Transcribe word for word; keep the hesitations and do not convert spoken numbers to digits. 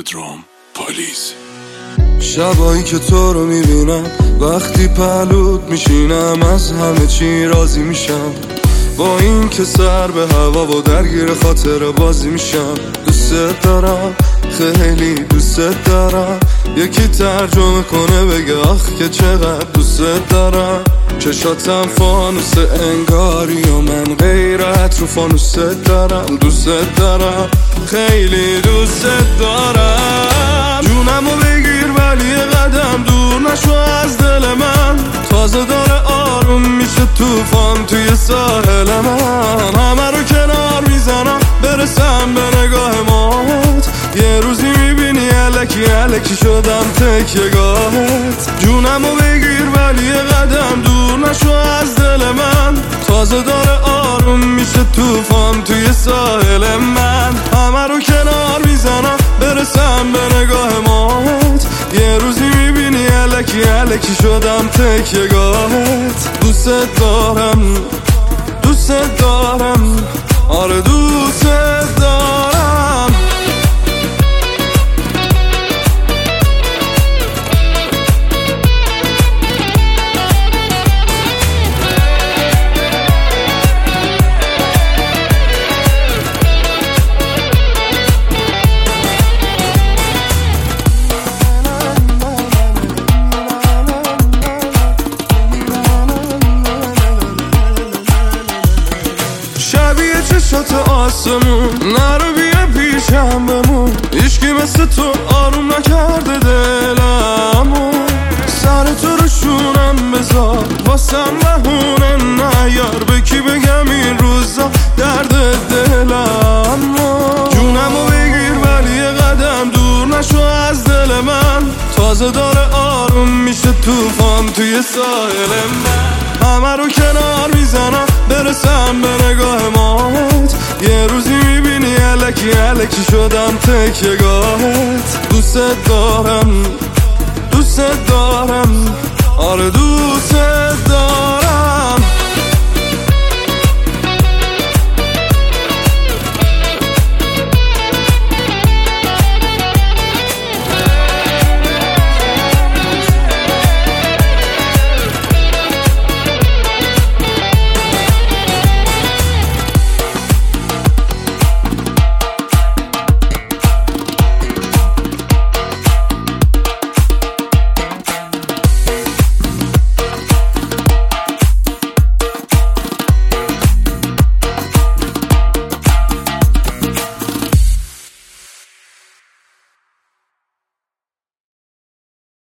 پدرام پالیز. شبایی که تو رو میبینم وقتی پهلوت میشینم از همه چی راضی میشم، با این که سر به هوا و درگیر خاطر بازی میشم. دوست دارم خیلی دوست دارم، یکی ترجمه کنه بگه آخ که چقدر دوست دارم. چشاتم فانوس انگاری و من غیرت رو فانوس دارم. دوست دارم خیلی دوست دارم، جونمو بگیر ولی یه قدم دور نشو از دل من. تازه داره آروم میشه توفان توی ساحل من، همه رو کنار میزنم برسم به نگاه مات. یه روزی میبینی الکی الکی شدم تکیه‌گاهت. جونمو بگیر ولی یه قدم دور نشو از دل من. تازه داره آروم میشه توفان توی ساحل من، همه رو کنار میزنم برسم به نگاه مات. یه روزی میبینی الکی الکی شدم تکیه‌گاهت. دوست دارم دوست دارم آره دوست دارم. شبیه چشات آسمون نرو بیا پیشم بمون، هیچکی مثل تو آروم نکرده دلمو. سر تو رو شونم بذار واسم بهونه نیار، به کی بگم این روزا درد دلمو. جونمو بگیر ولی یه قدم دور نشو از دل من. تازه داره آروم میشه توفان توی ساحل من، همه رو کنار میزنم برسم به نگاه مات. یه روزی میبینی الکی الکی شدم تکیه‌گاهت. دوست دارم دوست دارم آره دوست